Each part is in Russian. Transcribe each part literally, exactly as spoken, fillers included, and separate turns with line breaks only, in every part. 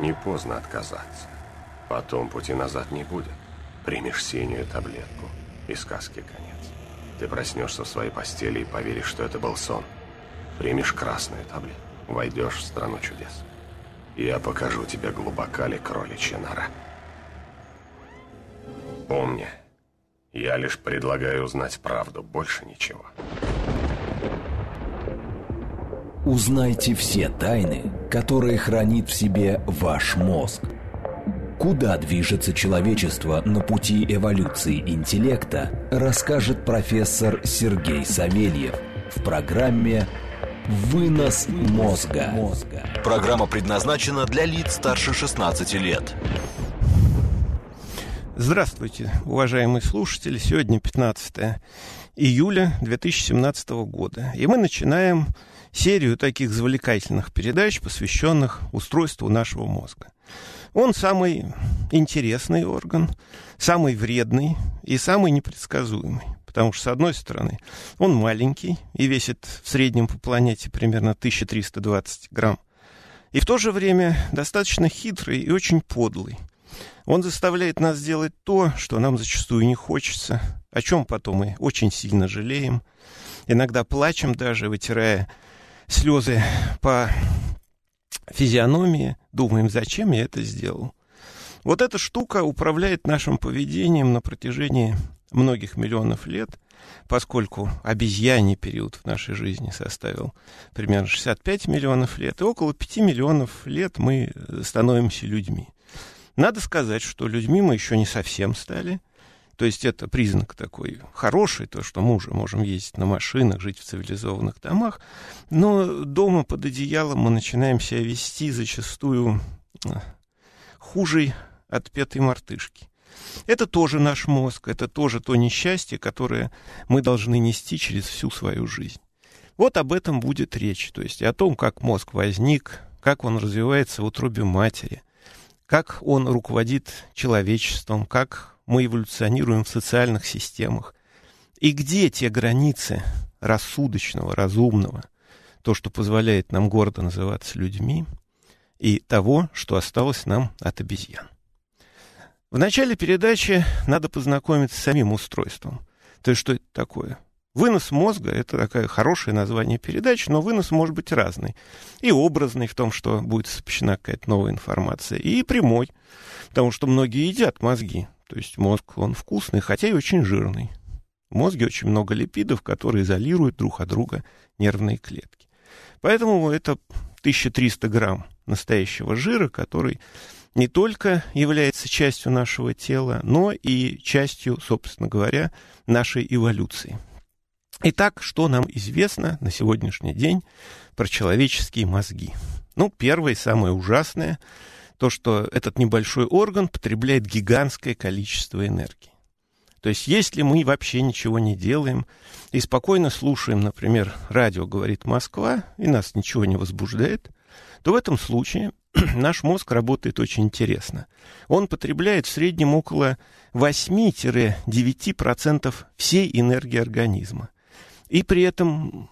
Не поздно отказаться. Потом пути назад не будет. Примешь синюю таблетку, и сказки конец. Ты проснешься в своей постели и поверишь, что это был сон. Примешь красную таблетку, войдешь в страну чудес. Я покажу тебе, глубока ли кроличья нора. Помни, я лишь предлагаю узнать правду, больше ничего.
Узнайте все тайны, которые хранит в себе ваш мозг. Куда движется человечество на пути эволюции интеллекта, расскажет профессор Сергей Савельев в программе «Вынос мозга».
Программа предназначена для лиц старше шестнадцати лет.
Здравствуйте, уважаемые слушатели. Сегодня пятнадцатое июля две тысячи семнадцатого года. И мы начинаем серию таких завлекательных передач, посвященных устройству нашего мозга. Он самый интересный орган, самый вредный и самый непредсказуемый. Потому что, с одной стороны, он маленький и весит в среднем по планете примерно тысяча триста двадцать грамм. И в то же время достаточно хитрый и очень подлый. Он заставляет нас делать то, что нам зачастую не хочется, о чем потом мы очень сильно жалеем. Иногда плачем даже, вытирая слезы по физиономии, думаем, зачем я это сделал. Вот эта штука управляет нашим поведением на протяжении многих миллионов лет, поскольку обезьяний период в нашей жизни составил примерно шестьдесят пять миллионов лет, и около пяти миллионов лет мы становимся людьми. Надо сказать, что людьми мы еще не совсем стали. То есть это признак такой хороший, то, что мы уже можем ездить на машинах, жить в цивилизованных домах. Но дома под одеялом мы начинаем себя вести зачастую хуже отпетой мартышки. Это тоже наш мозг, это тоже то несчастье, которое мы должны нести через всю свою жизнь. Вот об этом будет речь, то есть о том, как мозг возник, как он развивается в утробе матери, как он руководит человечеством, как мы эволюционируем в социальных системах, и где те границы рассудочного, разумного, то, что позволяет нам гордо называться людьми, и того, что осталось нам от обезьян. В начале передачи надо познакомиться с самим устройством. То есть, что это такое? Вынос мозга — это такое хорошее название передачи, но вынос может быть разный. И образный в том, что будет сообщена какая-то новая информация, и прямой, потому что многие едят мозги. То есть мозг, он вкусный, хотя и очень жирный. В мозге очень много липидов, которые изолируют друг от друга нервные клетки. Поэтому это тысяча триста грамм настоящего жира, который не только является частью нашего тела, но и частью, собственно говоря, нашей эволюции. Итак, что нам известно на сегодняшний день про человеческие мозги? Ну, первое и самое ужасное — то, что этот небольшой орган потребляет гигантское количество энергии. То есть, если мы вообще ничего не делаем и спокойно слушаем, например, радио «Говорит Москва», и нас ничего не возбуждает, то в этом случае наш мозг работает очень интересно. Он потребляет в среднем около восемь-девять процентов всей энергии организма. И при этом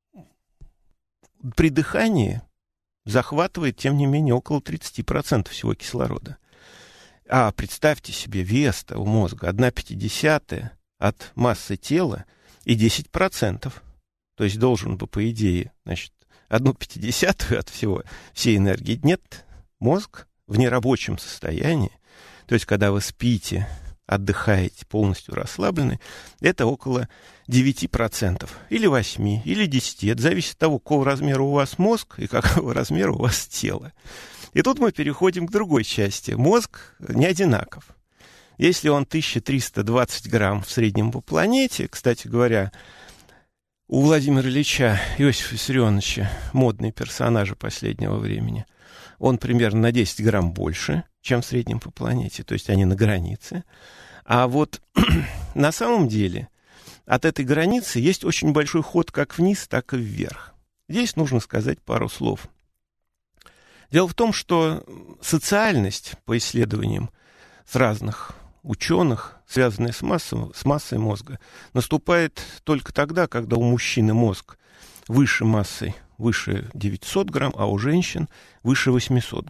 при дыхании захватывает, тем не менее, около тридцать процентов всего кислорода. А представьте себе, вес-то у мозга одна пятидесятая от массы тела и десять процентов. То есть должен бы, по идее, значит, одну пятидесятую от всего, всей энергии. Нет, мозг в нерабочем состоянии, то есть когда вы спите, отдыхаете, полностью расслаблены, это около девять процентов, или восемь, или десять. Это зависит от того, какого размера у вас мозг и какого размера у вас тело. И тут мы переходим к другой части. Мозг не одинаков. Если он тысяча триста двадцать грамм в среднем по планете, кстати говоря, у Владимира Ильича Иосифа Виссарионовича, модные персонажи последнего времени, он примерно на десять грамм больше, чем в среднем по планете, то есть они на границе. А вот на самом деле от этой границы есть очень большой ход как вниз, так и вверх. Здесь нужно сказать пару слов. Дело в том, что социальность, по исследованиям с разных ученых, связанная с массой, с массой мозга, наступает только тогда, когда у мужчины мозг выше массой, выше девятисот грамм, а у женщин выше восемьсот грамм.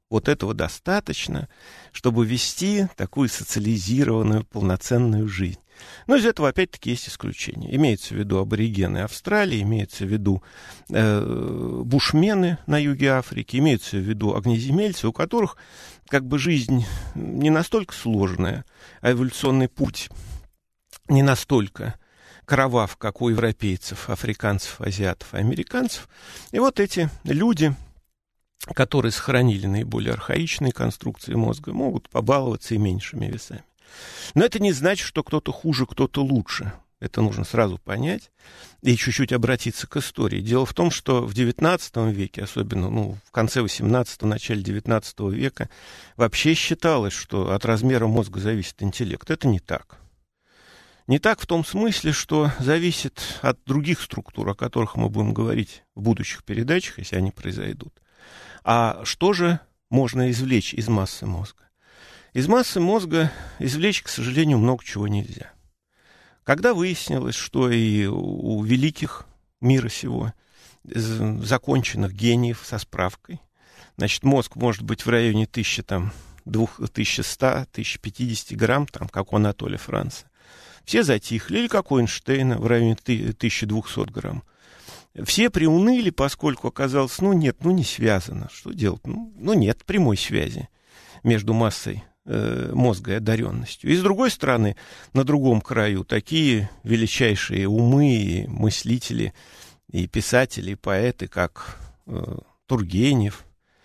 Вот этого достаточно, чтобы вести такую социализированную, полноценную жизнь. Но из этого, опять-таки, есть исключения. Имеется в виду аборигены Австралии, имеется в виду э, бушмены на юге Африки, имеется в виду огнеземельцы, у которых как бы жизнь не настолько сложная, а эволюционный путь не настолько кровав, как у европейцев, африканцев, азиатов и американцев. И вот эти люди, которые сохранили наиболее архаичные конструкции мозга, могут побаловаться и меньшими весами. Но это не значит, что кто-то хуже, кто-то лучше. Это нужно сразу понять и чуть-чуть обратиться к истории. Дело в том, что в девятнадцатом веке, особенно ну, в конце восемнадцатого, начале девятнадцатого века, вообще считалось, что от размера мозга зависит интеллект. Это не так. Не так в том смысле, что зависит от других структур, о которых мы будем говорить в будущих передачах, если они произойдут. А что же можно извлечь из массы мозга? Из массы мозга извлечь, к сожалению, много чего нельзя. Когда выяснилось, что и у великих мира сего, законченных гениев со справкой, значит, мозг может быть в районе тысячи ста — тысячи пятидесяти грамм, там, как у Анатолия Франца, все затихли, или как у Эйнштейна в районе тысячи двухсот грамм. Все приуныли, поскольку оказалось, ну нет, ну не связано. Что делать? Ну, ну нет прямой связи между массой э, мозга и одаренностью. И с другой стороны, на другом краю такие величайшие умы и мыслители, и писатели, и поэты, как э, Тургенев,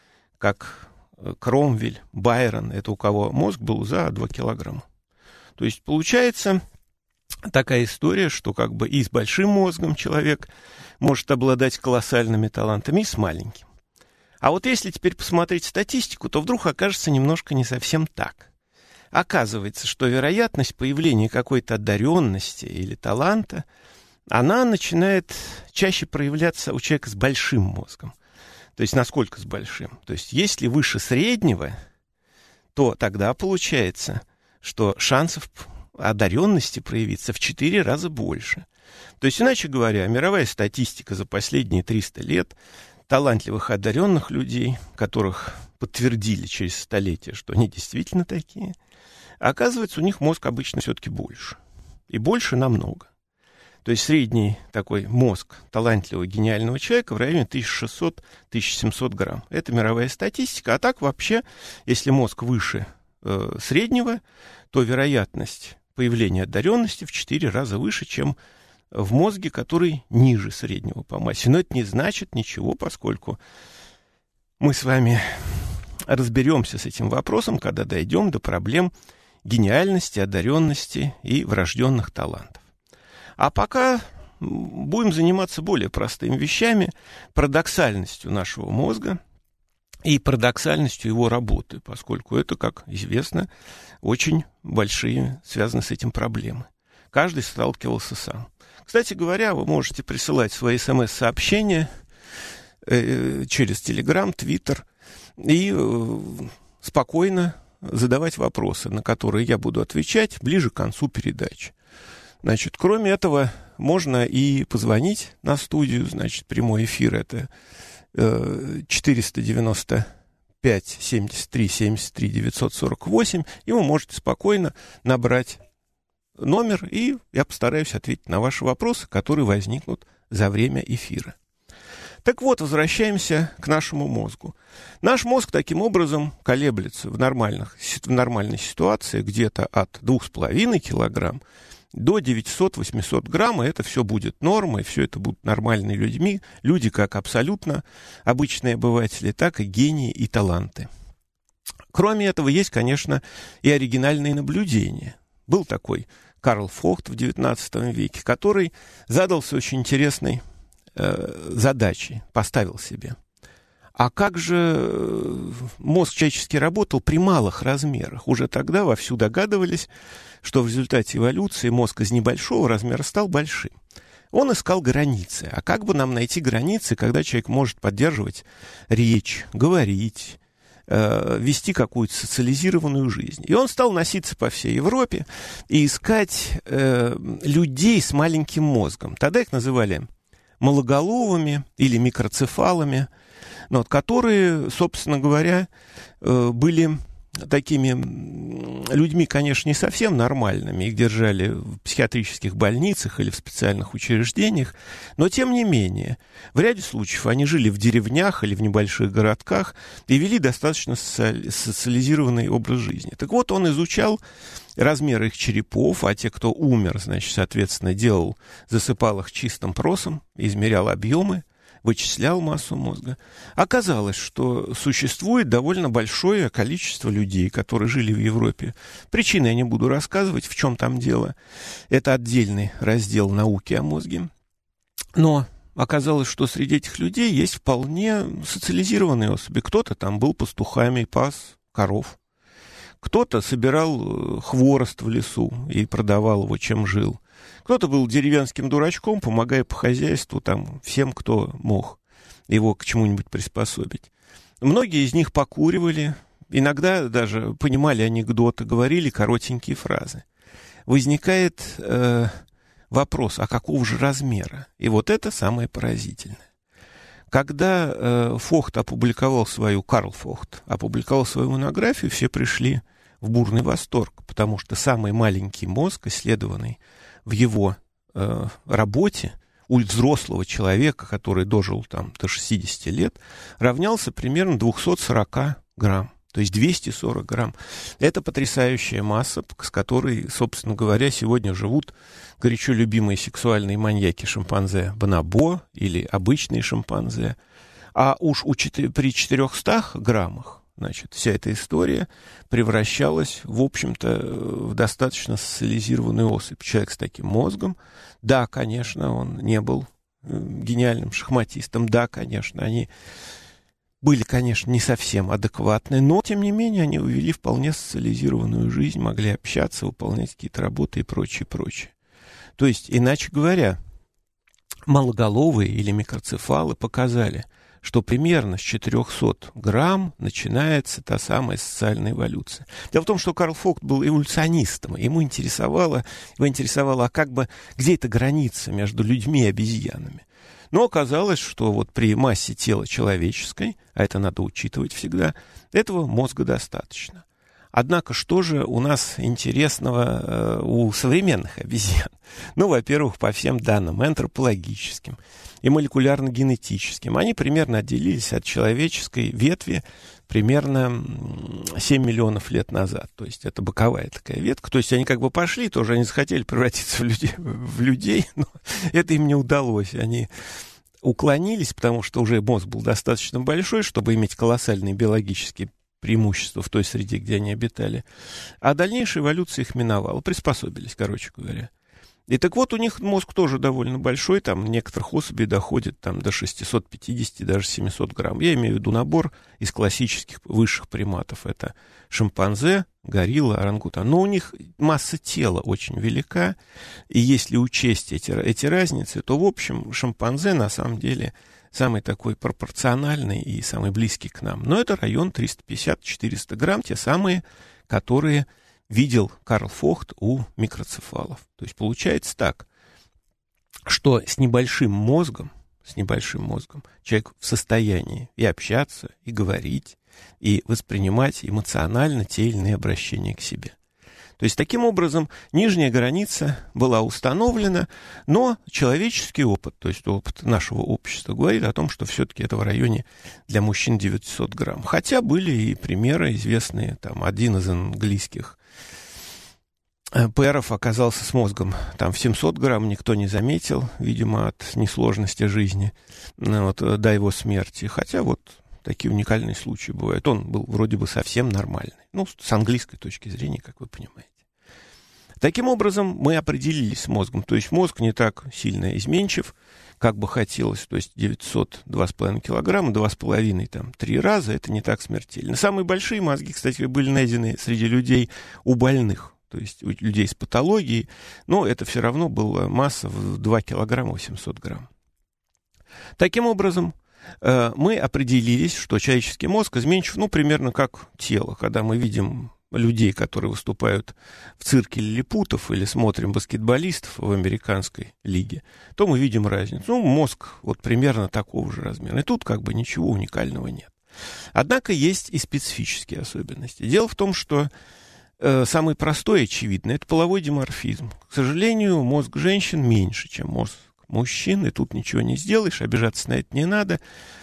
как э, Кромвель, Байрон, это у кого мозг был за два килограмма. То есть получается такая история, что как бы и с большим мозгом человек может обладать колоссальными талантами, и с маленьким. А вот если теперь посмотреть статистику, то вдруг окажется немножко не совсем так. Оказывается, что вероятность появления какой-то одаренности или таланта, она начинает чаще проявляться у человека с большим мозгом. То есть насколько с большим? То есть если выше среднего, то тогда получается, что шансов одаренности проявиться в четыре раза больше. То есть, иначе говоря, мировая статистика за последние триста лет талантливых одаренных людей, которых подтвердили через столетия, что они действительно такие, оказывается, у них мозг обычно все-таки больше. И больше намного. То есть средний такой мозг талантливого, гениального человека в районе тысяча шестьсот — тысяча семьсот грамм. Это мировая статистика. А так вообще, если мозг выше э, среднего, то вероятность появления одаренности в четыре раза выше, чем в мозге, который ниже среднего по массе. Но это не значит ничего, поскольку мы с вами разберемся с этим вопросом, когда дойдем до проблем гениальности, одаренности и врожденных талантов. А пока будем заниматься более простыми вещами, парадоксальностью нашего мозга и парадоксальностью его работы, поскольку это, как известно, очень большие связаны с этим проблемы. Каждый сталкивался сам. Кстати говоря, вы можете присылать свои смс-сообщения э, через Телеграм, Твиттер и э, спокойно задавать вопросы, на которые я буду отвечать ближе к концу передачи. Значит, кроме этого, можно и позвонить на студию, значит, прямой эфир это э, четыреста девяносто пять семьдесят три семьдесят три девятьсот сорок восемь, и вы можете спокойно набрать номер, и я постараюсь ответить на ваши вопросы, которые возникнут за время эфира. Так вот, возвращаемся к нашему мозгу. Наш мозг таким образом колеблется в, нормальных, в нормальной ситуации где-то от двух с половиной килограмм до девятисот-восьмисот грамм, и это все будет нормой, все это будут нормальные людьми, люди как абсолютно обычные обыватели, так и гении и таланты. Кроме этого, есть, конечно, и оригинальные наблюдения. Был такой Карл Фохт в девятнадцатом веке, который задался очень интересной э, задачей, поставил себе. А как же мозг человеческий работал при малых размерах? Уже тогда вовсю догадывались, что в результате эволюции мозг из небольшого размера стал большим. Он искал границы. А как бы нам найти границы, когда человек может поддерживать речь, говорить, э, вести какую-то социализированную жизнь? И он стал носиться по всей Европе и искать э, людей с маленьким мозгом. Тогда их называли малоголовыми или микроцефалами. ну, вот, которые, собственно говоря, были такими людьми, конечно, не совсем нормальными, их держали в психиатрических больницах или в специальных учреждениях, но, тем не менее, в ряде случаев они жили в деревнях или в небольших городках и вели достаточно социализированный образ жизни. Так вот, он изучал размеры их черепов, а те, кто умер, значит, соответственно, делал, засыпал их чистым просом, измерял объемы, вычислял массу мозга. Оказалось, что существует довольно большое количество людей, которые жили в Европе. Причины я не буду рассказывать, в чем там дело. Это отдельный раздел науки о мозге. Но оказалось, что среди этих людей есть вполне социализированные особи. Кто-то там был пастухами, пас коров. Кто-то собирал хворост в лесу и продавал его, чем жил. Кто-то был деревенским дурачком, помогая по хозяйству там, всем, кто мог его к чему-нибудь приспособить. Многие из них покуривали, иногда даже понимали анекдоты, говорили коротенькие фразы. Возникает э, вопрос, а какого же размера? И вот это самое поразительное. Когда э, Фохт опубликовал свою, Карл Фохт опубликовал свою монографию, все пришли в бурный восторг, потому что самый маленький мозг, исследованный в его э, работе у взрослого человека, который дожил там до шестидесяти лет, равнялся примерно двести сорок грамм, то есть двести сорок грамм. Это потрясающая масса, с которой, собственно говоря, сегодня живут горячо любимые сексуальные маньяки шимпанзе бонобо или обычные шимпанзе. А уж у, при четырехстах граммах, значит, вся эта история превращалась, в общем-то, в достаточно социализированную особь. Человек с таким мозгом, да, конечно, он не был гениальным шахматистом, да, конечно, они были, конечно, не совсем адекватны, но, тем не менее, они вели вполне социализированную жизнь, могли общаться, выполнять какие-то работы и прочее, прочее. То есть, иначе говоря, малоголовые или микроцефалы показали, что примерно с четырехсот грамм начинается та самая социальная эволюция. Дело в том, что Карл Фохт был эволюционистом, ему интересовало, его интересовало, а как бы, где эта граница между людьми и обезьянами. Но оказалось, что вот при массе тела человеческой, а это надо учитывать всегда, этого мозга достаточно. Однако, что же у нас интересного э, у современных обезьян? Ну, во-первых, по всем данным антропологическим и молекулярно-генетическим, они примерно отделились от человеческой ветви примерно семь миллионов лет назад. То есть это боковая такая ветка. То есть они как бы пошли, тоже они захотели превратиться в людей, в людей, но это им не удалось. Они уклонились, потому что уже мозг был достаточно большой, чтобы иметь колоссальные биологические преимущества в той среде, где они обитали. А дальнейшая эволюция их миновала. Приспособились, короче говоря. И так вот, у них мозг тоже довольно большой, там некоторых особей доходит там, до шестисот пятидесяти, даже семисот грамм. Я имею в виду набор из классических высших приматов. Это шимпанзе, горилла, орангутан. Но у них масса тела очень велика, и если учесть эти, эти разницы, то, в общем, шимпанзе на самом деле самый такой пропорциональный и самый близкий к нам. Но это район триста пятьдесят - четыреста грамм, те самые, которые видел Карл Фохт у микроцефалов. То есть получается так, что с небольшим мозгом, с небольшим мозгом человек в состоянии и общаться, и говорить, и воспринимать эмоционально те или иные обращения к себе. То есть, таким образом, нижняя граница была установлена, но человеческий опыт, то есть опыт нашего общества, говорит о том, что все-таки это в районе для мужчин девятьсот грамм. Хотя были и примеры известные, там, один из английских пэров оказался с мозгом там, в семьсот грамм, никто не заметил, видимо, от несложности жизни, вот, до его смерти. Хотя вот такие уникальные случаи бывают. Он был вроде бы совсем нормальный. Ну, с английской точки зрения, как вы понимаете. Таким образом, мы определились с мозгом. То есть мозг не так сильно изменчив, как бы хотелось. То есть девятьсот два с половиной килограмма, два с половиной, там, три раза, это не так смертельно. Самые большие мозги, кстати, были найдены среди людей у больных. То есть у людей с патологией. Но это все равно была масса в два килограмма восемьсот грамм. Таким образом, мы определились, что человеческий мозг изменчив, ну, примерно как тело. Когда мы видим людей, которые выступают в цирке лилипутов, или смотрим баскетболистов в американской лиге, то мы видим разницу. Ну, мозг вот примерно такого же размера. И тут как бы ничего уникального нет. Однако есть и специфические особенности. Дело в том, что э, самый простой и очевидный — это половой диморфизм. К сожалению, мозг женщин меньше, чем мозг мужчин, и тут ничего не сделаешь, обижаться на это не надо.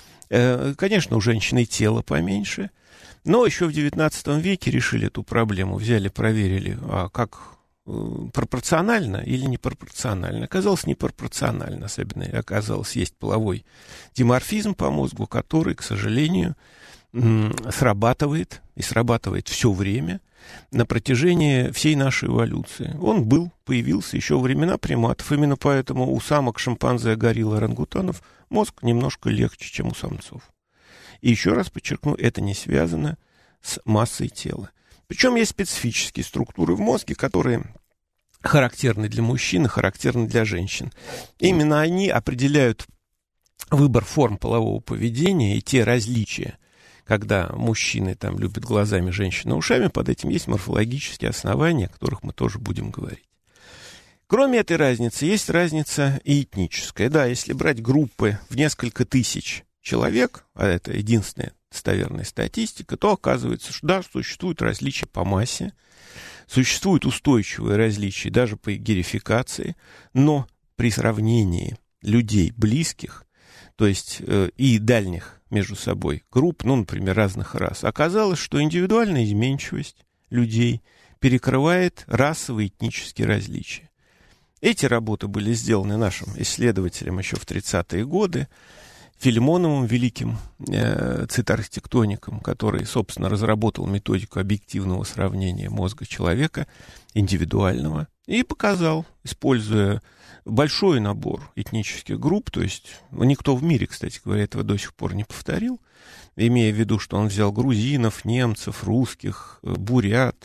Э, конечно, у женщины тело поменьше, но еще в девятнадцатом веке решили эту проблему. Взяли, проверили, а как э, пропорционально или непропорционально. Оказалось, непропорционально. Особенно оказалось, есть половой диморфизм по мозгу, который, к сожалению, м- срабатывает, и срабатывает все время на протяжении всей нашей эволюции. Он был, появился еще во времена приматов. Именно поэтому у самок, шимпанзе, горилл, орангутанов мозг немножко легче, чем у самцов. И еще раз подчеркну, это не связано с массой тела. Причем есть специфические структуры в мозге, которые характерны для мужчин и характерны для женщин. Именно они определяют выбор форм полового поведения и те различия, когда мужчины там любят глазами, женщины ушами, под этим есть морфологические основания, о которых мы тоже будем говорить. Кроме этой разницы, есть разница и этническая. Да, если брать группы в несколько тысяч человек, а это единственная достоверная статистика, то оказывается, что да, существуют различия по массе, существуют устойчивые различия даже по герификации, но при сравнении людей близких, то есть э, и дальних между собой групп, ну, например, разных рас, оказалось, что индивидуальная изменчивость людей перекрывает расовые и этнические различия. Эти работы были сделаны нашим исследователем еще в тридцатые годы, Филимоновым, великим э, цитоархитектоником, который, собственно, разработал методику объективного сравнения мозга человека, индивидуального, и показал, используя большой набор этнических групп, то есть никто в мире, кстати говоря, этого до сих пор не повторил, имея в виду, что он взял грузинов, немцев, русских, бурят,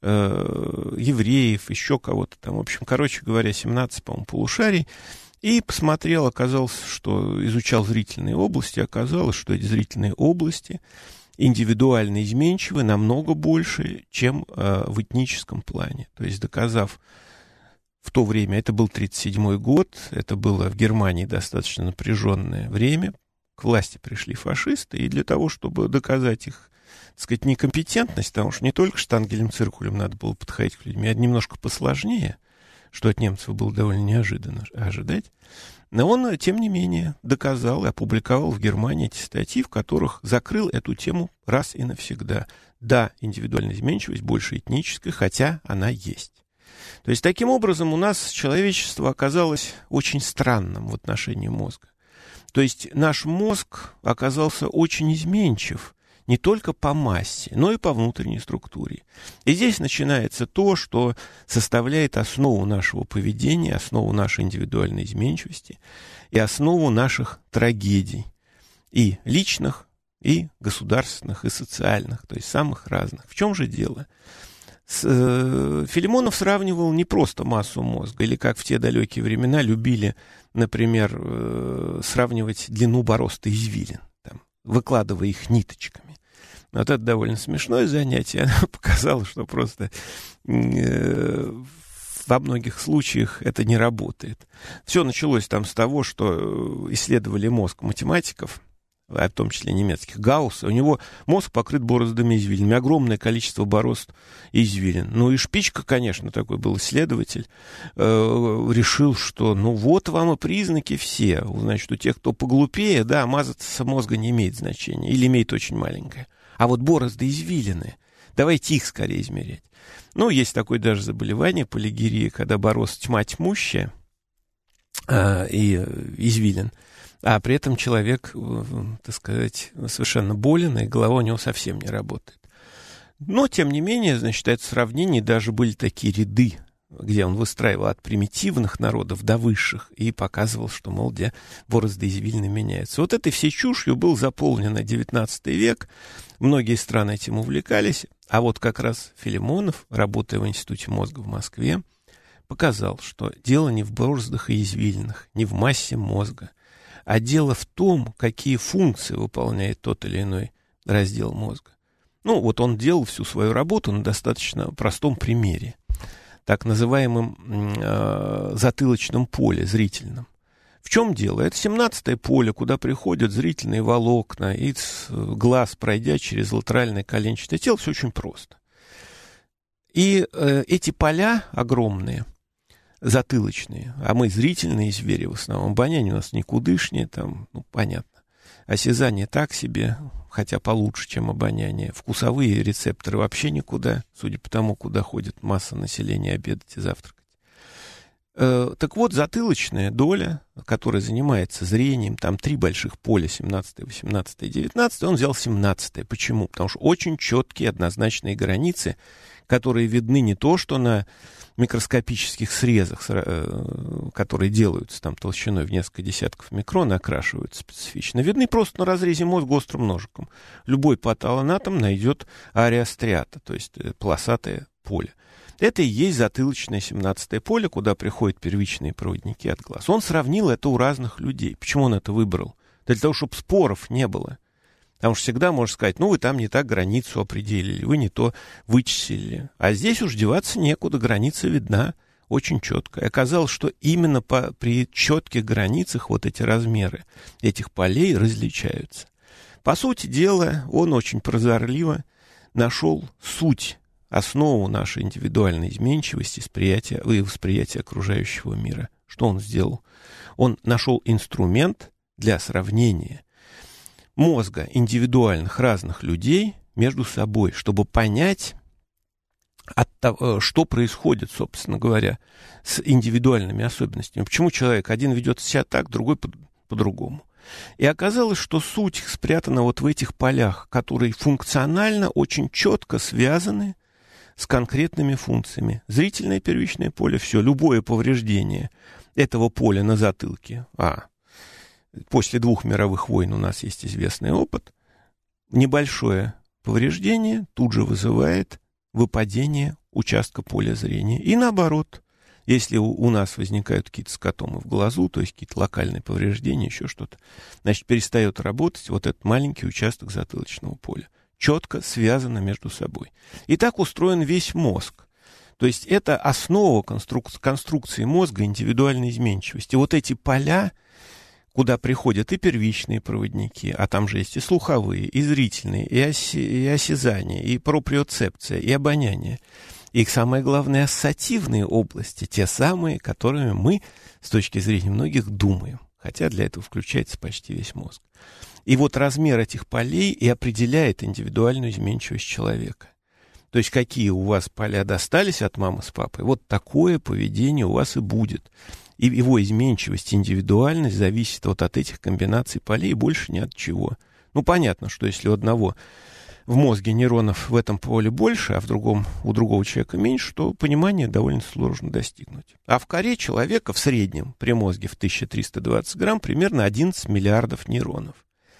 э, евреев, еще кого-то там, в общем, короче говоря, семнадцать, по-моему, полушарий, и посмотрел, оказалось, что изучал зрительные области, оказалось, что эти зрительные области индивидуально изменчивы намного больше, чем э, в этническом плане. То есть доказав в то время, это был тридцать седьмой год, это было в Германии достаточно напряженное время, к власти пришли фашисты, и для того, чтобы доказать их, так сказать, некомпетентность, потому что не только штангелем, циркулем надо было подходить к людям, а немножко посложнее, что от немцев было довольно неожиданно ожидать, но он, тем не менее, доказал и опубликовал в Германии эти статьи, в которых закрыл эту тему раз и навсегда. Да, индивидуальная изменчивость больше этническая, хотя она есть. То есть, таким образом, у нас человечество оказалось очень странным в отношении мозга. То есть, наш мозг оказался очень изменчив, не только по массе, но и по внутренней структуре. И здесь начинается то, что составляет основу нашего поведения, основу нашей индивидуальной изменчивости и основу наших трагедий, и личных, и государственных, и социальных, то есть самых разных. В чем же дело? С, э, Филимонов сравнивал не просто массу мозга, или как в те далекие времена любили, например, э, сравнивать длину борозды извилин, там, выкладывая их ниточками. Вот это довольно смешное занятие. Оно показало, что просто э, во многих случаях это не работает. Все началось там с того, что исследовали мозг математиков, в том числе немецких, Гаусса. У него мозг покрыт бороздами извилинами, огромное количество борозд и извилин. Ну и Шпичка, конечно, такой был исследователь, э, решил, что ну вот вам и признаки все. Значит, у тех, кто поглупее, да, мазаться мозга не имеет значения или имеет очень маленькое. А вот борозды извилины, давайте их скорее измерять. Ну, есть такое даже заболевание, полигирия, когда борозд тьма тьмущая э, и извилин, а при этом человек, э, так сказать, совершенно болен, и голова у него совсем не работает. Но, тем не менее, значит, это сравнение, даже были такие ряды, где он выстраивал от примитивных народов до высших и показывал, что, мол, где борозды извилины меняются. Вот этой всей чушью был заполнен девятнадцатый век. Многие страны этим увлекались. А вот как раз Филимонов, работая в Институте мозга в Москве, показал, что дело не в бороздах и извилинах, не в массе мозга, а дело в том, какие функции выполняет тот или иной раздел мозга. Ну, вот он делал всю свою работу на достаточно простом примере, так называемом э, затылочном поле зрительном. В чем дело? Это семнадцатое поле, куда приходят зрительные волокна, и глаз, пройдя через латеральное коленчатое тело, все очень просто. И э, эти поля огромные, затылочные, а мы зрительные звери в основном, обоняние у нас никудышнее, там, ну, понятно. Осязание так себе, хотя получше, чем обоняние. Вкусовые рецепторы вообще никуда, судя по тому, куда ходит масса населения обедать и завтракать. Э, так вот, затылочная доля, которая занимается зрением, там три больших поля, семнадцатое, восемнадцатое и девятнадцатое, он взял семнадцатое. Почему? Потому что очень четкие однозначные границы, которые видны не то, что на микроскопических срезах, которые делаются там толщиной в несколько десятков микрон, окрашиваются специфично, видны просто на разрезе мозга острым ножиком. Любой патологоанатом найдет ареостриата, то есть полосатое поле. Это и есть затылочное семнадцатое поле, куда приходят первичные проводники от глаз. Он сравнил это у разных людей. Почему он это выбрал? Для того, чтобы споров не было. Потому что всегда можно сказать, ну, вы там не так границу определили, вы не то вычислили. А здесь уж деваться некуда, граница видна очень четко. И оказалось, что именно по, при четких границах вот эти размеры этих полей различаются. По сути дела, он очень прозорливо нашел суть, основу нашей индивидуальной изменчивости восприятия, и восприятия окружающего мира. Что он сделал? Он нашел инструмент для сравнения мозга индивидуальных разных людей между собой, чтобы понять, от того, что происходит, собственно говоря, с индивидуальными особенностями. Почему человек один ведет себя так, другой по- по-другому. И оказалось, что суть спрятана вот в этих полях, которые функционально очень четко связаны с конкретными функциями. Зрительное первичное поле, все, любое повреждение этого поля на затылке, а после двух мировых войн у нас есть известный опыт, небольшое повреждение тут же вызывает выпадение участка поля зрения. И наоборот, если у, у нас возникают какие-то скотомы в глазу, то есть какие-то локальные повреждения, еще что-то, значит, перестает работать вот этот маленький участок затылочного поля. Четко связано между собой. И так устроен весь мозг. То есть это основа конструк- конструкции мозга, индивидуальной изменчивости. Вот эти поля, куда приходят и первичные проводники, а там же есть и слуховые, и зрительные, и, оси, и осязание, и проприоцепция, и обоняние. И самое главное, ассоциативные области, те самые, которыми мы, с точки зрения многих, думаем. Хотя для этого включается почти весь мозг. И вот размер этих полей и определяет индивидуальную изменчивость человека. То есть какие у вас поля достались от мамы с папой, вот такое поведение у вас и будет. И его изменчивость, индивидуальность зависит вот от этих комбинаций полей, больше ни от чего. Ну, понятно, что если у одного в мозге нейронов в этом поле больше, а в другом, у другого человека меньше, то понимание довольно сложно достигнуть. А в коре человека в среднем при мозге в тысяча триста двадцать грамм примерно одиннадцать миллиардов нейронов.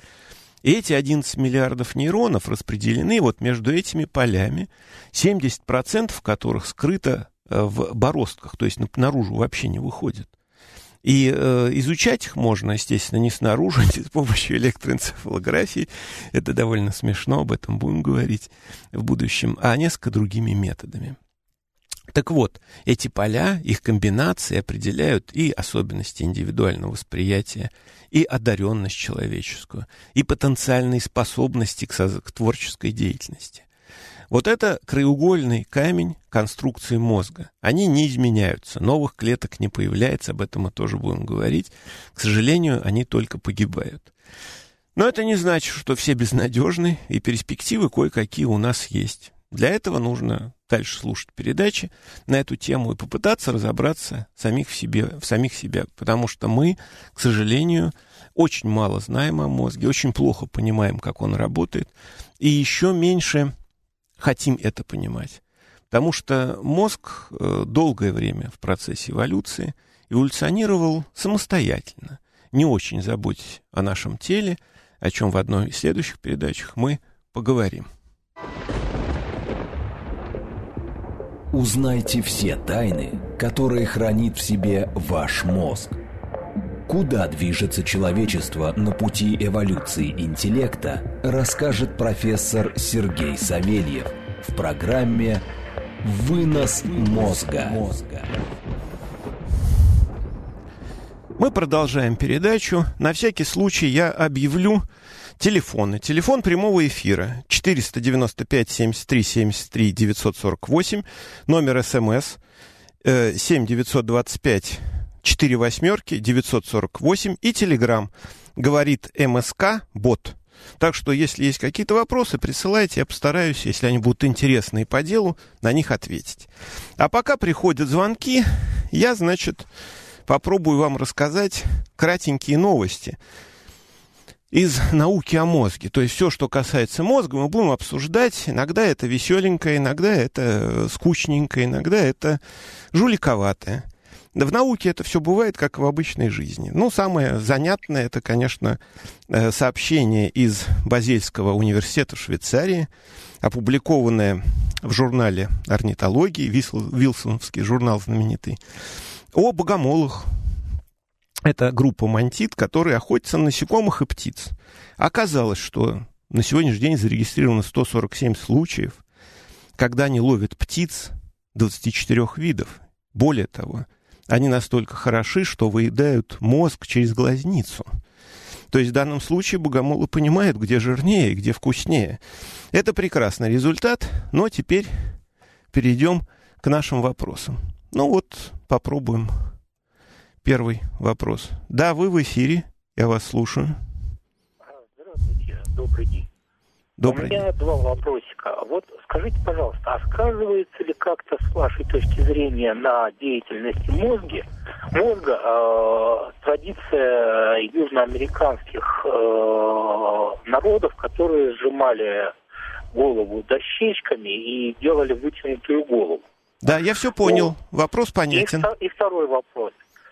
И эти одиннадцать миллиардов нейронов распределены вот между этими полями, семьдесят процентов которых скрыто в бороздках, то есть наружу вообще не выходят. И э, изучать их можно, естественно, не снаружи, а с помощью электроэнцефалографии. Это довольно смешно, об этом будем говорить в будущем, а несколько другими методами. Так вот, эти поля, их комбинации определяют и особенности индивидуального восприятия, и одаренность человеческую, и потенциальные способности к, соз... к творческой деятельности. Вот это краеугольный камень конструкции мозга. Они не изменяются, новых клеток не появляется, об этом мы тоже будем говорить. К сожалению, они только погибают. Но это не значит, что все безнадежны, и перспективы кое-какие у нас есть. Для этого нужно дальше слушать передачи на эту тему и попытаться разобраться самих в себе, в самих себя, потому что мы, к сожалению, очень мало знаем о мозге, очень плохо понимаем, как он работает, и еще меньше хотим это понимать. Потому что мозг долгое время в процессе эволюции эволюционировал самостоятельно, не очень заботясь о нашем теле, о чем в одной из следующих передачах мы поговорим.
Узнайте все тайны, которые хранит в себе ваш мозг. Куда движется человечество на пути эволюции интеллекта, расскажет профессор Сергей Савельев в программе «Вынос мозга».
Мы продолжаем передачу. На всякий случай я объявлю телефоны. Телефон прямого эфира четыреста девяносто пять семьдесят три семьдесят три девятьсот сорок восемь. Номер СМС э, семь девятьсот двадцать пять четыре восьмерки девятьсот сорок восемь. И Телеграм говорит МСК бот. Так что, если есть какие-то вопросы, присылайте, я постараюсь, если они будут интересны и по делу, на них ответить. А пока приходят звонки, я, значит, попробую вам рассказать кратенькие новости из науки о мозге. То есть все, что касается мозга, мы будем обсуждать. Иногда это веселенькое, иногда это скучненькое, иногда это жуликоватое. В науке это все бывает, как в обычной жизни. Ну, самое занятное, это, конечно, сообщение из Базельского университета в Швейцарии, опубликованное в журнале орнитологии, Вилсоновский журнал знаменитый, о богомолах. Это группа мантид, которые охотятся на насекомых и птиц. Оказалось, что на сегодняшний день зарегистрировано сто сорок семь случаев, когда они ловят птиц двадцати четырёх видов. Более того, они настолько хороши, что выедают мозг через глазницу. То есть в данном случае богомолы понимают, где жирнее и где вкуснее. Это прекрасный результат, но теперь перейдем к нашим вопросам. Ну вот, попробуем. Первый вопрос. Да, вы в эфире, я вас слушаю.
Здравствуйте, добрый день.
Добрый
У меня
день.
два вопросика. Вот скажите, пожалуйста, а сказывается ли как-то с вашей точки зрения на деятельности мозга, мозга э, традиция южноамериканских э, народов, которые сжимали голову дощечками и делали вытянутую голову?
Да, я все понял. Вопрос понятен.
И, и второй вопрос.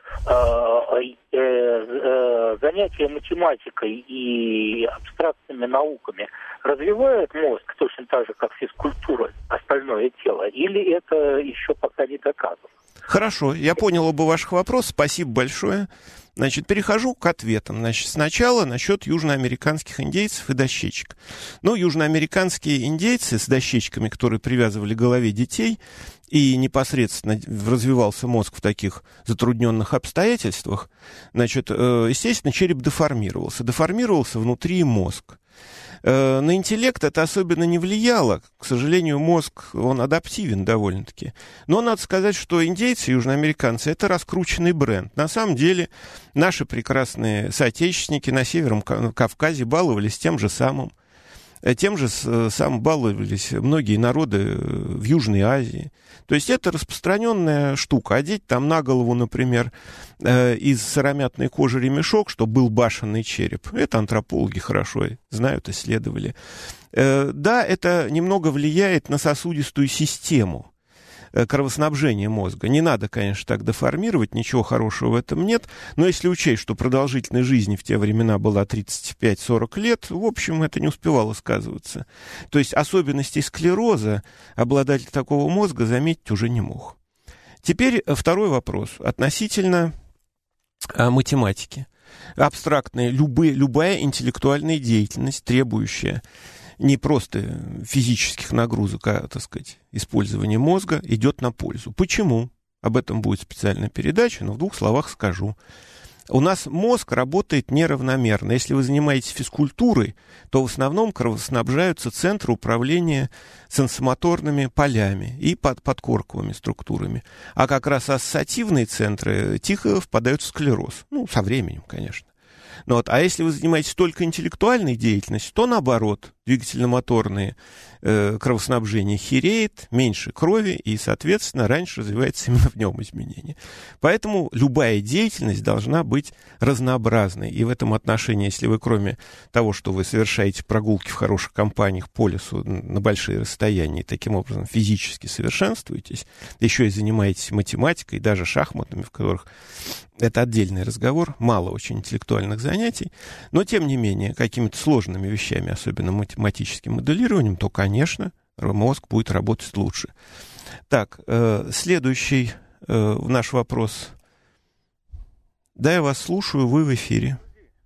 Занятия математикой и абстрактными науками развивает мозг точно так же, как физкультура, остальное тело, или это еще пока не доказано?
Хорошо, я понял оба ваших вопроса, спасибо большое. Значит, перехожу к ответам. Значит, сначала насчет южноамериканских индейцев и дощечек. Ну, южноамериканские индейцы с дощечками, которые привязывали к голове детей, и непосредственно развивался мозг в таких затрудненных обстоятельствах, значит, естественно, череп деформировался. Деформировался внутри мозг. На интеллект это особенно не влияло. К сожалению, мозг, он адаптивен довольно-таки. Но надо сказать, что индейцы, южноамериканцы, это раскрученный бренд. На самом деле, наши прекрасные соотечественники на Северном Кавказе баловались тем же самым. Тем же самым баловались многие народы в Южной Азии. То есть это распространенная штука. Одеть там на голову, например, из сыромятной кожи ремешок, чтобы был башенный череп. Это антропологи хорошо знают, исследовали. Да, это немного влияет на сосудистую систему кровоснабжения мозга. Не надо, конечно, так деформировать, ничего хорошего в этом нет, но если учесть, что продолжительность жизни в те времена была тридцать пять сорок лет, в общем, это не успевало сказываться. То есть особенностей склероза обладатель такого мозга заметить уже не мог. Теперь второй вопрос относительно математики. Абстрактная, любые, любая интеллектуальная деятельность, требующая не просто физических нагрузок, а, так сказать, использование мозга, идет на пользу. Почему? Об этом будет специальная передача, но в двух словах скажу. У нас мозг работает неравномерно. Если вы занимаетесь физкультурой, то в основном кровоснабжаются центры управления сенсомоторными полями и под, подкорковыми структурами. А как раз ассоциативные центры тихо впадают в склероз. Ну, со временем, конечно. Ну, вот, а если вы занимаетесь только интеллектуальной деятельностью, то наоборот, двигательно-моторные э, кровоснабжение хереет, меньше крови, и, соответственно, раньше развивается именно в нем изменение. Поэтому любая деятельность должна быть разнообразной. И в этом отношении, если вы, кроме того, что вы совершаете прогулки в хороших компаниях по лесу на большие расстояния, и таким образом физически совершенствуетесь, еще и занимаетесь математикой, даже шахматами, в которых это отдельный разговор, мало очень интеллектуальных занятий, но, тем не менее, какими-то сложными вещами, особенно математическим моделированием, то, конечно, мозг будет работать лучше. Так, э, следующий э, наш вопрос. Да, я вас слушаю, вы в эфире.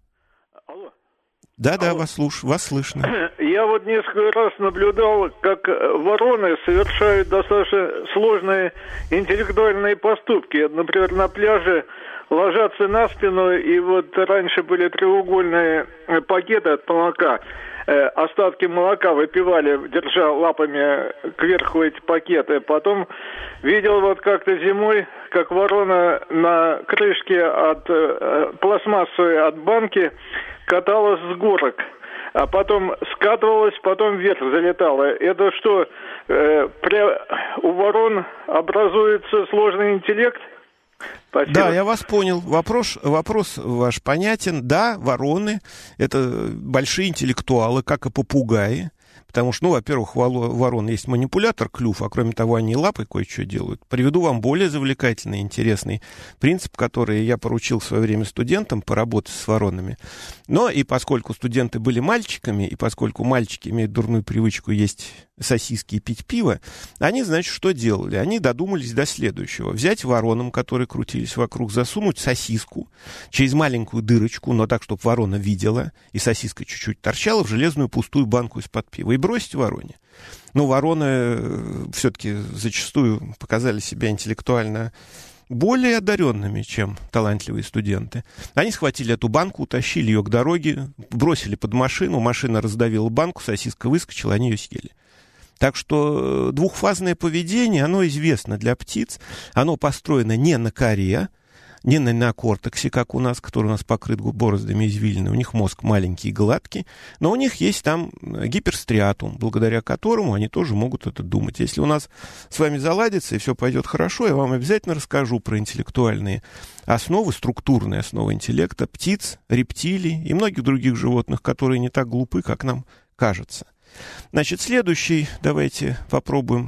Алло.
Да, да,
Алло.
вас слушаю, вас слышно.
Я вот несколько раз наблюдал, как вороны совершают достаточно сложные интеллектуальные поступки. Например, на пляже ложатся на спину, и вот раньше были треугольные пакеты от молока. Остатки молока выпивали, держа лапами кверху эти пакеты. Потом видел вот как-то зимой, как ворона на крышке от пластмассовой от банки каталась с горок, а потом скатывалась, потом вверх залетала. Это что, э, при, у ворон образуется сложный интеллект? Спасибо.
Да, я вас понял. Вопрос, вопрос ваш понятен. Да, вороны — это большие интеллектуалы, как и попугаи. Потому что, ну, во-первых, у ворон есть манипулятор, клюв, а кроме того, они лапой кое-что делают. Приведу вам более завлекательный, интересный принцип, который я поручил в свое время студентам поработать с воронами. Но и поскольку студенты были мальчиками, и поскольку мальчики имеют дурную привычку есть сосиски и пить пиво, они, значит, что делали? Они додумались до следующего. Взять воронам, которые крутились вокруг, засунуть сосиску через маленькую дырочку, но так, чтобы ворона видела, и сосиска чуть-чуть торчала в железную пустую банку из-под пива, и бросить вороне. Но вороны все-таки зачастую показали себя интеллектуально более одаренными, чем талантливые студенты. Они схватили эту банку, утащили ее к дороге, бросили под машину, машина раздавила банку, сосиска выскочила, они ее съели. Так что двухфазное поведение, оно известно для птиц, оно построено не на коре, не на неокортексе, как у нас, который у нас покрыт бороздами извилины. У них мозг маленький и гладкий, но у них есть там гиперстриатум, благодаря которому они тоже могут это думать. Если у нас с вами заладится и все пойдет хорошо, я вам обязательно расскажу про интеллектуальные основы, структурные основы интеллекта птиц, рептилий и многих других животных, которые не так глупы, как нам кажется. Значит, следующий, давайте попробуем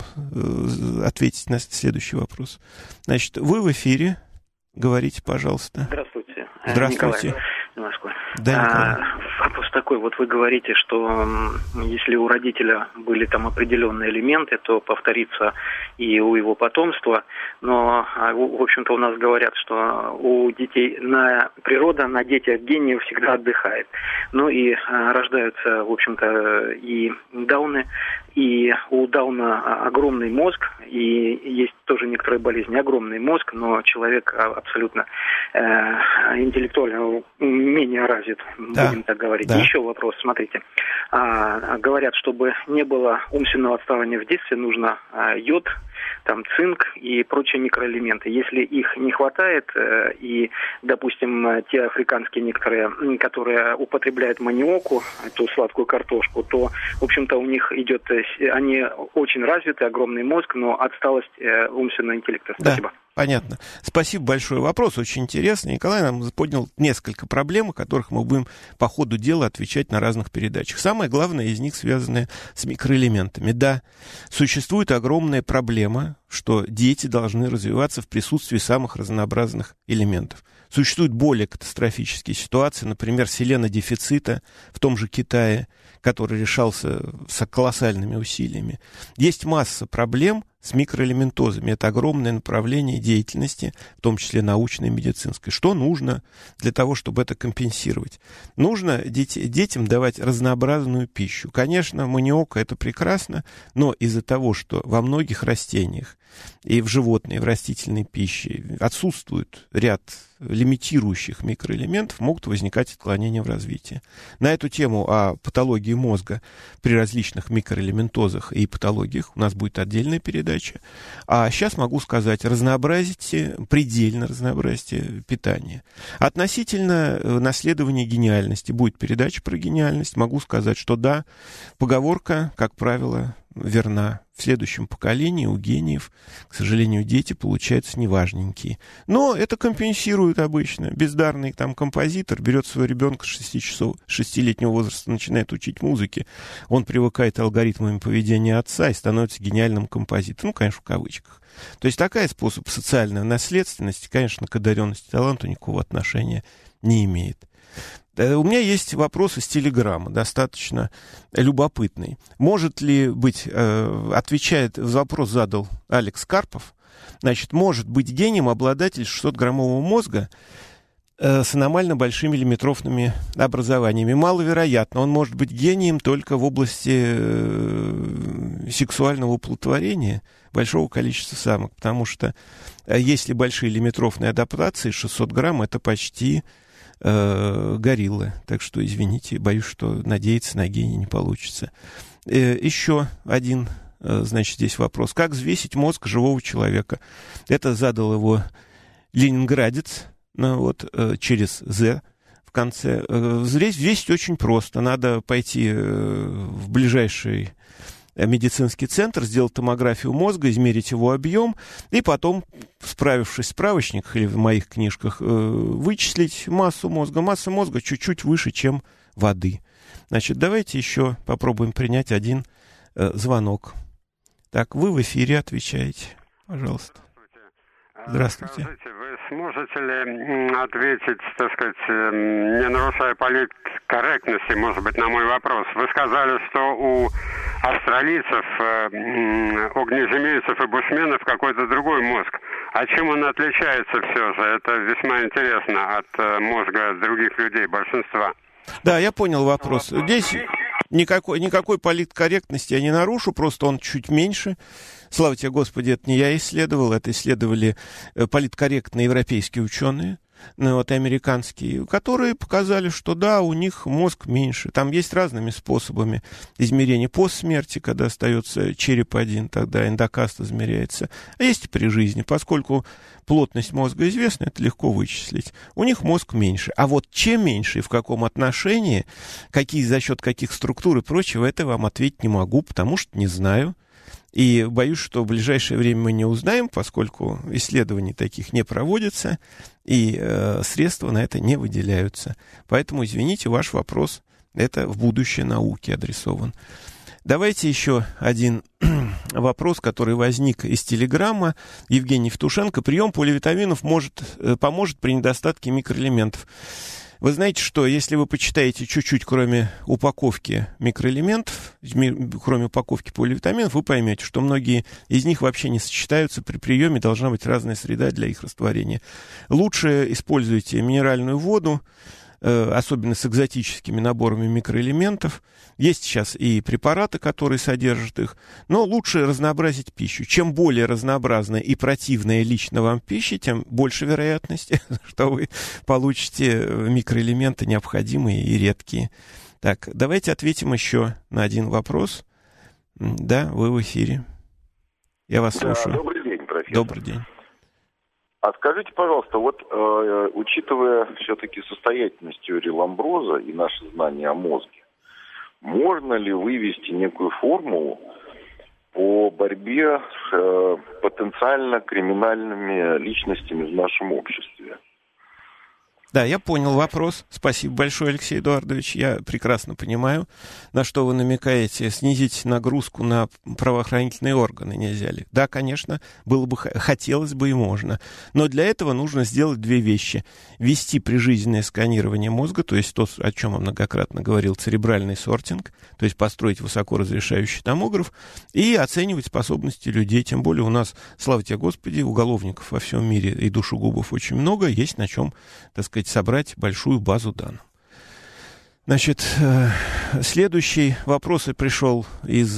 э, ответить на следующий вопрос. Значит, вы в эфире. Говорите, пожалуйста.
Здравствуйте.
Здравствуйте.
Николай, Москва.
Да, Николай.
А, вопрос такой. Вот вы говорите, что если у родителя были там определенные элементы, то повторится и у его потомства. Но, в общем-то, у нас говорят, что у детей на природа на детях гениев всегда отдыхает. Ну и а, рождаются, в общем-то, и дауны. И у Дауна огромный мозг, и есть тоже некоторые болезни, огромный мозг, но человек абсолютно э, интеллектуально менее развит, да, будем так говорить. Да. Еще вопрос, смотрите. А, говорят, чтобы не было умственного отставания в детстве, нужно а, йод, там цинк и прочие микроэлементы. Если их не хватает, э, и, допустим, те африканские некоторые, которые употребляют маниоку, эту сладкую картошку, то, в общем-то, у них идет, они очень развиты, огромный мозг, но отсталость э, умственного интеллекта. Спасибо.
Да. Понятно. Спасибо большое. Вопрос очень интересный. Николай нам поднял несколько проблем, о которых мы будем по ходу дела отвечать на разных передачах. Самое главное из них связано с микроэлементами. Да, существует огромная проблема, что дети должны развиваться в присутствии самых разнообразных элементов. Существуют более катастрофические ситуации, например, селенодефицита в том же Китае, который решался с колоссальными усилиями. Есть масса проблем с микроэлементозами. Это огромное направление деятельности, в том числе научной и медицинской. Что нужно для того, чтобы это компенсировать? Нужно дети, детям давать разнообразную пищу. Конечно, маниока — это прекрасно, но из-за того, что во многих растениях и в животной, и в растительной пище отсутствует ряд лимитирующих микроэлементов, могут возникать отклонения в развитии. На эту тему о патологии мозга при различных микроэлементозах и патологиях у нас будет отдельная передача. А сейчас могу сказать, разнообразите, предельно разнообразите питание. Относительно наследования гениальности, будет передача про гениальность, могу сказать, что да, поговорка, как правило, верна. В следующем поколении у гениев, к сожалению, дети получаются неважненькие. Но это компенсирует обычно. Бездарный там композитор берет своего ребенка с шести часов, шестилетнего возраста, начинает учить музыке. Он привыкает алгоритмами поведения отца и становится гениальным композитором. Ну, конечно, в кавычках. То есть такой способ социальной наследственности, конечно, к одаренности и таланту никакого отношения не имеет. У меня есть вопрос из Телеграма, достаточно любопытный. Может ли быть, э, отвечает, вопрос задал Алекс Карпов, значит, может быть гением обладатель шестисотграммового мозга, с аномально большими лимитрофными образованиями. Маловероятно, он может быть гением только в области сексуального оплодотворения большого количества самок, потому что если большие лимитрофные адаптации, шестьсот грамм, это почти э, гориллы. Так что, извините, боюсь, что надеяться на гений не получится. Э, еще один, э, значит, здесь вопрос. Как взвесить мозг живого человека? Это задал его ленинградец, ну, вот, э, через «З» в конце. Э, здесь взвесить очень просто. Надо пойти э, в ближайший медицинский центр, сделать томографию мозга, измерить его объем, и потом, справившись в справочниках или в моих книжках, вычислить массу мозга. Масса мозга чуть-чуть выше, чем воды. Значит, давайте еще попробуем принять один звонок. Так, вы в эфире, отвечаете, пожалуйста. Здравствуйте.
Скажите, вы сможете ли ответить, так сказать, не нарушая политкорректности, может быть, на мой вопрос? Вы сказали, что у австралийцев, огнеземельцев и бушменов какой-то другой мозг. А чем он отличается все же? Это весьма интересно от мозга других людей, большинства.
Да, я понял вопрос. Здесь никакой, никакой политкорректности я не нарушу, просто он чуть меньше. Слава тебе, Господи, это не я исследовал, это исследовали политкорректные европейские ученые, ну, вот, американские, которые показали, что да, у них мозг меньше. Там есть разными способами измерения постсмерти, когда остается череп один, тогда эндокаст измеряется. А есть и при жизни, поскольку плотность мозга известна, это легко вычислить. У них мозг меньше. А вот чем меньше и в каком отношении, какие, за счет каких структур и прочего, это вам ответить не могу, потому что не знаю. И боюсь, что в ближайшее время мы не узнаем, поскольку исследований таких не проводится, и э, средства на это не выделяются. Поэтому, извините, ваш вопрос, это в будущее науки адресован. Давайте еще один вопрос, который возник из телеграмма. Евгений Евтушенко. Прием поливитаминов может, поможет при недостатке микроэлементов. Вы знаете, что если вы почитаете чуть-чуть, кроме упаковки микроэлементов, кроме упаковки поливитаминов, вы поймете, что многие из них вообще не сочетаются. При приеме должна быть разная среда для их растворения. Лучше используйте минеральную воду, особенно с экзотическими наборами микроэлементов. Есть сейчас и препараты, которые содержат их, но лучше разнообразить пищу. Чем более разнообразная и противная лично вам пища, тем больше вероятности, что вы получите микроэлементы необходимые и редкие. Так, давайте ответим еще на один вопрос. Да, вы в эфире. Я вас
да,
слушаю.
Добрый день, профессор.
Добрый день.
А скажите, пожалуйста, вот э, учитывая все-таки состоятельность теории Ламброза и наши знания о мозге, можно ли вывести некую формулу по борьбе с э, потенциально криминальными личностями в нашем обществе?
Да, я понял вопрос. Спасибо большое, Алексей Эдуардович. Я прекрасно понимаю, на что вы намекаете. Снизить нагрузку на правоохранительные органы нельзя ли? Да, конечно, было бы, хотелось бы и можно. Но для этого нужно сделать две вещи. Ввести прижизненное сканирование мозга, то есть то, о чем я многократно говорил, церебральный сортинг, то есть построить высокоразрешающий томограф и оценивать способности людей. Тем более у нас, слава тебе, Господи, уголовников во всем мире и душегубов очень много, есть на чем, так сказать, собрать большую базу данных. Значит, следующий вопрос пришел из,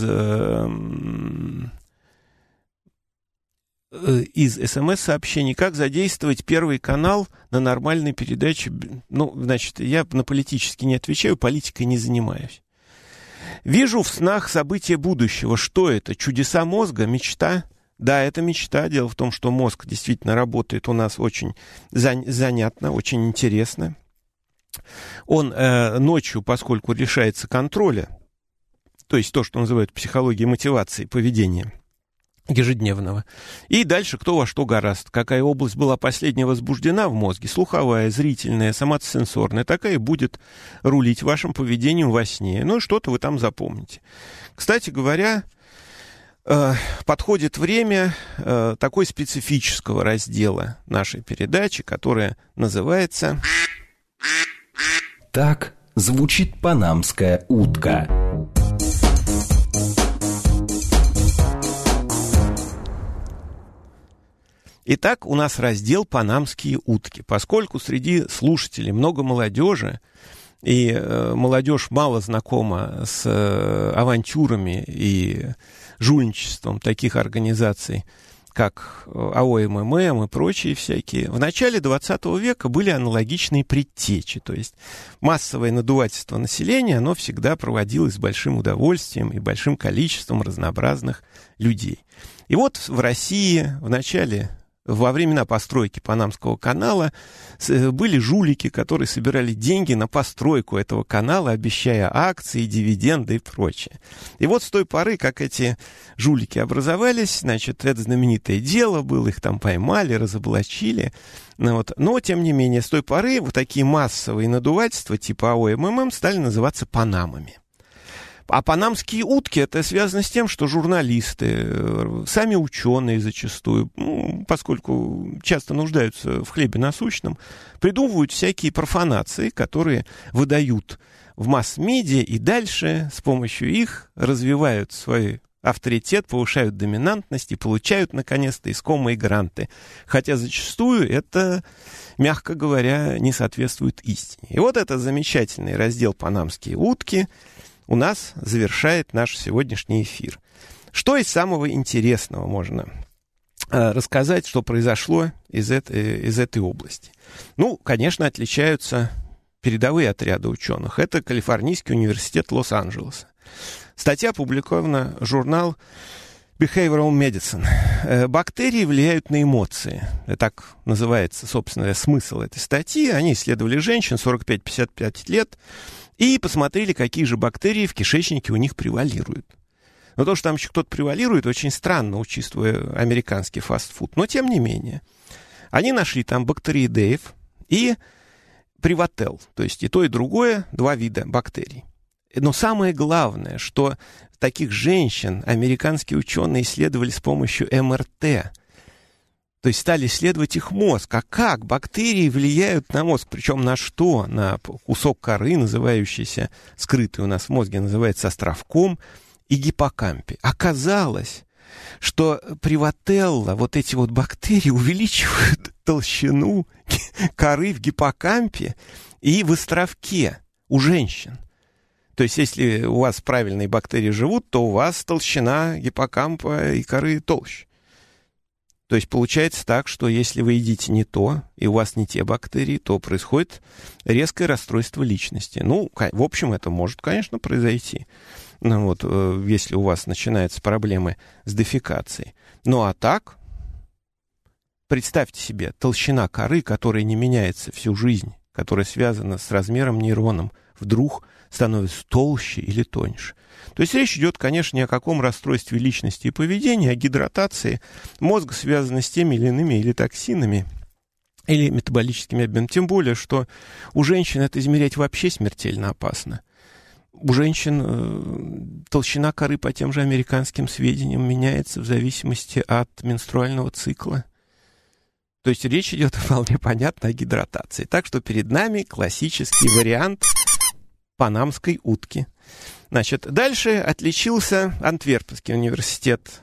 из СМС-сообщений. Как задействовать Первый канал на нормальной передаче? Ну, значит, я на политически не отвечаю, политикой не занимаюсь. Вижу в снах события будущего. Что это? Чудеса мозга? Мечта? Да, это мечта. Дело в том, что мозг действительно работает у нас очень занятно, очень интересно. Он э, ночью, поскольку лишается контроля, то есть то, что называют психологией мотивации поведения ежедневного, и дальше кто во что гораст. Какая область была последняя возбуждена в мозге, слуховая, зрительная, соматосенсорная, такая будет рулить вашим поведением во сне. Ну и что-то вы там запомните. Кстати говоря, подходит время э, такой специфического раздела нашей передачи, которая называется
«Так звучит панамская утка».
Итак, у нас раздел «Панамские утки». Поскольку среди слушателей много молодежи, и э, молодежь мало знакома с э, авантюрами и жульничеством таких организаций, как АОММ и прочие всякие, в начале двадцатого века были аналогичные предтечи. То есть массовое надувательство населения, оно всегда проводилось с большим удовольствием и большим количеством разнообразных людей. И вот в России в начале, во времена постройки Панамского канала были жулики, которые собирали деньги на постройку этого канала, обещая акции, дивиденды и прочее. И вот с той поры, как эти жулики образовались, значит, это знаменитое дело было, их там поймали, разоблачили. Ну, вот. Но, тем не менее, с той поры вот такие массовые надувательства типа АОММ стали называться панамами. А панамские утки, это связано с тем, что журналисты, сами ученые зачастую, ну, поскольку часто нуждаются в хлебе насущном, придумывают всякие профанации, которые выдают в масс-медиа и дальше с помощью их развивают свой авторитет, повышают доминантность и получают, наконец-то, искомые гранты. Хотя зачастую это, мягко говоря, не соответствует истине. И вот этот замечательный раздел «Панамские утки» у нас завершает наш сегодняшний эфир. Что из самого интересного можно э, рассказать, что произошло из, этой, из этой области? Ну, конечно, отличаются передовые отряды ученых. Это Калифорнийский университет Лос-Анджелеса. Статья опубликована в журнал Behavioral Medicine. Э, бактерии влияют на эмоции. Так называется, собственно, смысл этой статьи. Они исследовали женщин сорок пять - пятьдесят пять лет, и посмотрели, какие же бактерии в кишечнике у них превалируют. Но то, что там еще кто-то превалирует, очень странно, учитывая американский фастфуд. Но, тем не менее, они нашли там бактериидеев и привател. То есть и то, и другое, два вида бактерий. Но самое главное, что таких женщин американские ученые исследовали с помощью эм эр тэ. То есть стали исследовать их мозг. А как бактерии влияют на мозг? Причем на что? На кусок коры, называющийся, скрытый у нас в мозге, называется островком, и гиппокампе. Оказалось, что привателла, вот эти вот бактерии, увеличивают толщину коры в гиппокампе и в островке у женщин. То есть, если у вас правильные бактерии живут, то у вас толщина гиппокампа и коры толще. То есть получается так, что если вы едите не то, и у вас не те бактерии, то происходит резкое расстройство личности. Ну, в общем, это может, конечно, произойти. Ну, вот, если у вас начинаются проблемы с дефекацией. Ну, а так, представьте себе, толщина коры, которая не меняется всю жизнь, которая связана с размером нейронов, вдруг становится толще или тоньше. То есть речь идет, конечно, не о каком расстройстве личности и поведения, а гидратации мозга, связанной с теми или иными или токсинами, или метаболическими обменами. Тем более, что у женщин это измерять вообще смертельно опасно. У женщин э, толщина коры по тем же американским сведениям меняется в зависимости от менструального цикла. То есть речь идет, вполне понятно, о гидратации. Так что перед нами классический вариант панамской утки. Значит, дальше отличился Антверпенский университет.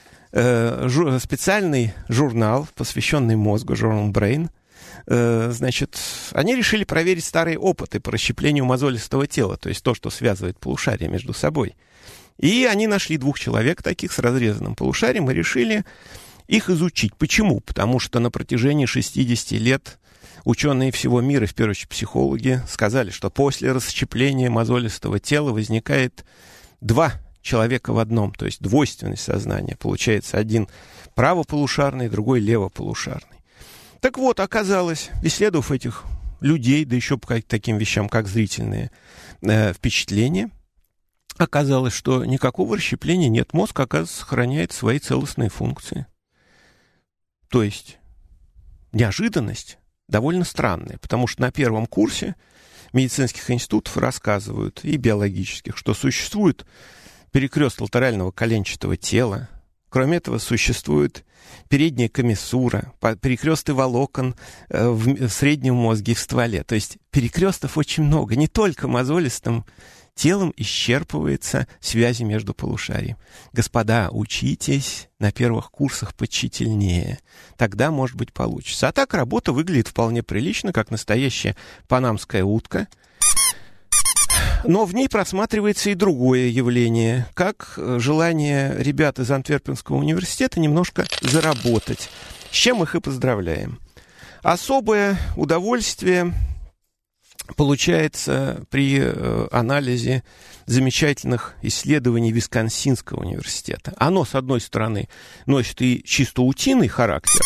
Э, жу, специальный журнал, посвященный мозгу, журнал Brain. Э, значит, они решили проверить старые опыты по расщеплению мозолистого тела, то есть то, что связывает полушария между собой. И они нашли двух человек таких с разрезанным полушарием и решили их изучить. Почему? Потому что на протяжении шестидесяти лет ученые всего мира, в первую очередь психологи, сказали, что после расщепления мозолистого тела возникает два человека в одном, то есть двойственность сознания. Получается один правополушарный, другой левополушарный. Так вот, оказалось, исследовав этих людей, да еще по таким вещам, как зрительные э, впечатления, оказалось, что никакого расщепления нет. Мозг, оказывается, сохраняет свои целостные функции. То есть неожиданность довольно странная, потому что на первом курсе медицинских институтов рассказывают, и биологических, что существует перекрест латерального коленчатого тела. Кроме этого, существует передняя комиссура, перекресты волокон в среднем мозге и в стволе. То есть перекрестов очень много, не только в мозолистом телом исчерпывается связи между полушариями. Господа, учитесь на первых курсах почтительнее. Тогда, может быть, получится. А так работа выглядит вполне прилично, как настоящая панамская утка. Но в ней просматривается и другое явление, как желание ребят из Антверпенского университета немножко заработать, с чем их и поздравляем. Особое удовольствие получается при э, анализе замечательных исследований Висконсинского университета. Оно, с одной стороны, носит и чисто утиный характер,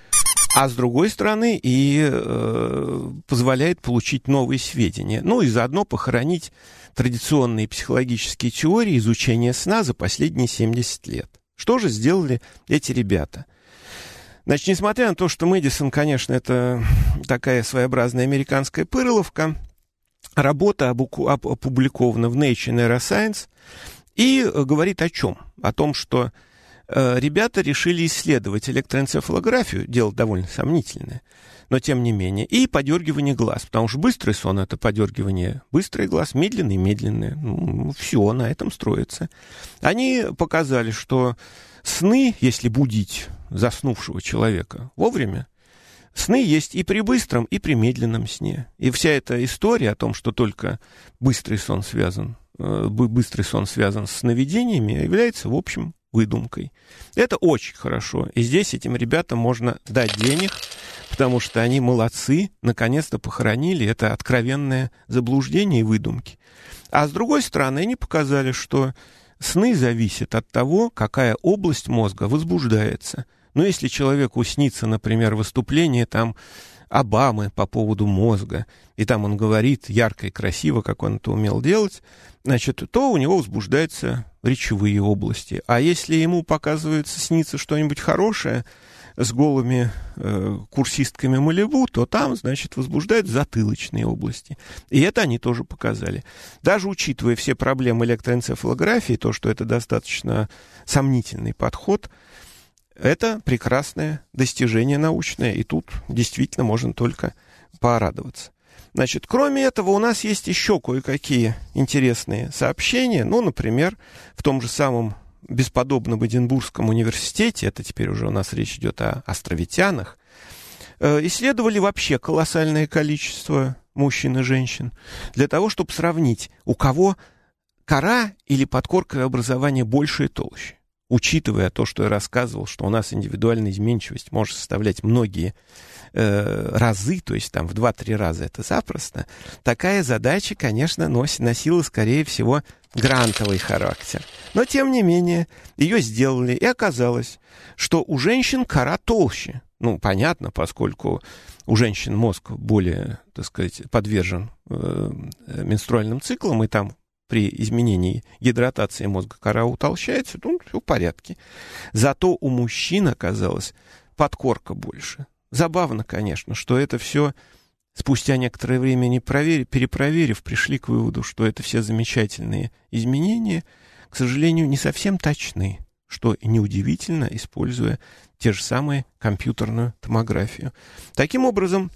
а с другой стороны и э, позволяет получить новые сведения. Ну и заодно похоронить традиционные психологические теории изучения сна за последние семьдесят лет. Что же сделали эти ребята? Значит, несмотря на то, что Мэдисон, конечно, это такая своеобразная американская пырловка, работа опубликована в Nature Neuroscience и говорит о чем? О том, что э, ребята решили исследовать электроэнцефалографию, дело довольно сомнительное, но тем не менее, и подергивание глаз, потому что быстрый сон — это подергивание быстрый глаз, медленный — медленный, ну, все на этом строится. Они показали, что сны, если будить заснувшего человека вовремя, сны есть и при быстром, и при медленном сне. И вся эта история о том, что только быстрый сон связан, э, быстрый сон связан с сновидениями, является, в общем, выдумкой. Это очень хорошо. И здесь этим ребятам можно дать денег, потому что они молодцы, наконец-то похоронили это откровенное заблуждение и выдумки. А с другой стороны, они показали, что сны зависят от того, какая область мозга возбуждается. Но если человеку снится, например, выступление там Обамы по поводу мозга, и там он говорит ярко и красиво, как он это умел делать, значит, то у него возбуждаются речевые области. А если ему показывается, снится что-нибудь хорошее с голыми э, курсистками Малибу, то там, значит, возбуждают затылочные области. И это они тоже показали. Даже учитывая все проблемы электроэнцефалографии, то, что это достаточно сомнительный подход, это прекрасное достижение научное, и тут действительно можно только порадоваться. Значит, кроме этого, у нас есть еще кое-какие интересные сообщения. Ну, например, в том же самом бесподобном Эдинбургском университете, это теперь уже у нас речь идет о островитянах, исследовали вообще колоссальное количество мужчин и женщин для того, чтобы сравнить, у кого кора или подкорковое образование больше и толще. Учитывая то, что я рассказывал, что у нас индивидуальная изменчивость может составлять многие э, разы, то есть там в два-три раза это запросто, такая задача, конечно, носит, носила, скорее всего, грантовый характер. Но, тем не менее, ее сделали, и оказалось, что у женщин кора толще. Ну, понятно, поскольку у женщин мозг более, так сказать, подвержен э, менструальным циклам, и там при изменении гидратации мозга кора утолщается, то все в порядке. Зато у мужчин оказалось подкорка больше. Забавно, конечно, что это все спустя некоторое время, не проверив, перепроверив, пришли к выводу, что это все замечательные изменения, к сожалению, не совсем точны, что неудивительно, используя те же самые компьютерную томографию. Таким образом,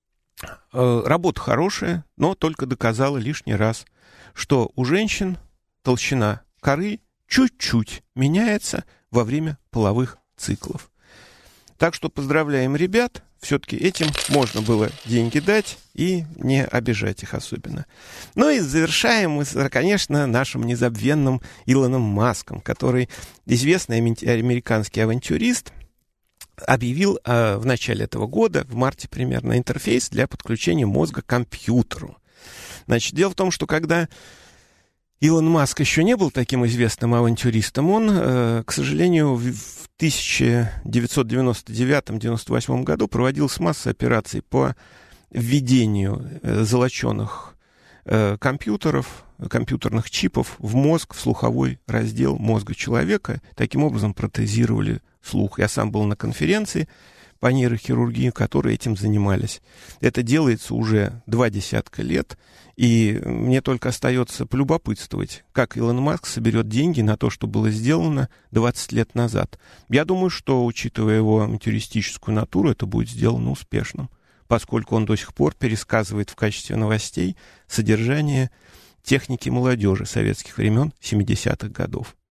работа хорошая, но только доказала лишний раз, что у женщин толщина коры чуть-чуть меняется во время половых циклов. Так что поздравляем ребят. Все-таки этим можно было деньги дать и не обижать их особенно. Ну и завершаем мы, конечно, нашим незабвенным Илоном Маском, который, известный американский авантюрист, объявил э, в начале этого года, в марте примерно, интерфейс для подключения мозга к компьютеру. Значит, дело в том, что когда Илон Маск еще не был таким известным авантюристом, он, э, к сожалению, в, в тысяча девятьсот девяносто девятом — девяносто восьмом году проводилась масса операций по введению э, золоченых э, компьютеров, компьютерных чипов в мозг, в слуховой раздел мозга человека. Таким образом протезировали слух. Я сам был на конференции по нейрохирургии, которые этим занимались. Это делается уже два десятка лет, и мне только остается полюбопытствовать, как Илон Маск соберет деньги на то, что было сделано двадцать лет назад. Я думаю, что, учитывая его авантюристическую натуру, это будет сделано успешным, поскольку он до сих пор пересказывает в качестве новостей содержание техники молодежи советских времен семидесятых годов.